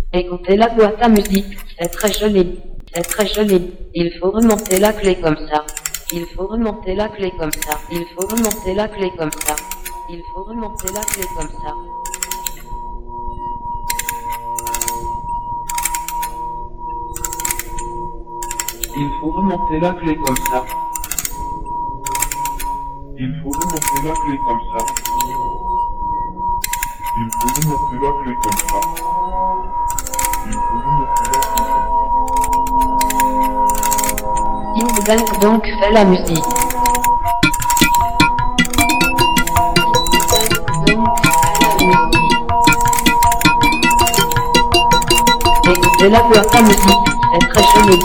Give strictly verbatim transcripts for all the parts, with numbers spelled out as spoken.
Écoutez la boîte à musique, c'est très joli, c'est très joli. Il faut remonter la clé comme ça. Il faut remonter la clé comme ça. Il faut remonter la clé comme ça. Il faut remonter la clé comme ça. Il faut remonter la clé comme ça. Il faut remonter la clé comme ça. Il faut remonter la clé comme ça. Il faut remonter la clé comme ça. Bing Bang donc fait la musique. Écoutez la boîte à musique, c'est très joli.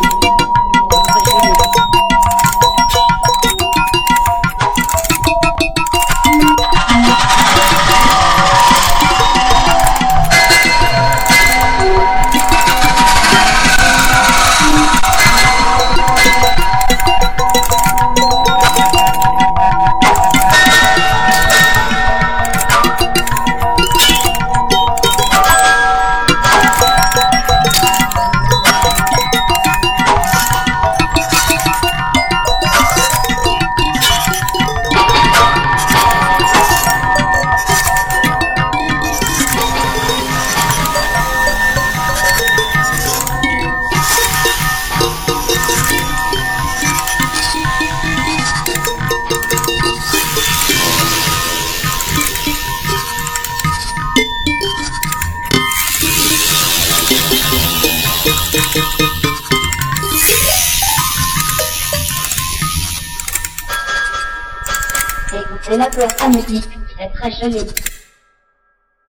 Écoutez la boîte à musique, c'est très joli.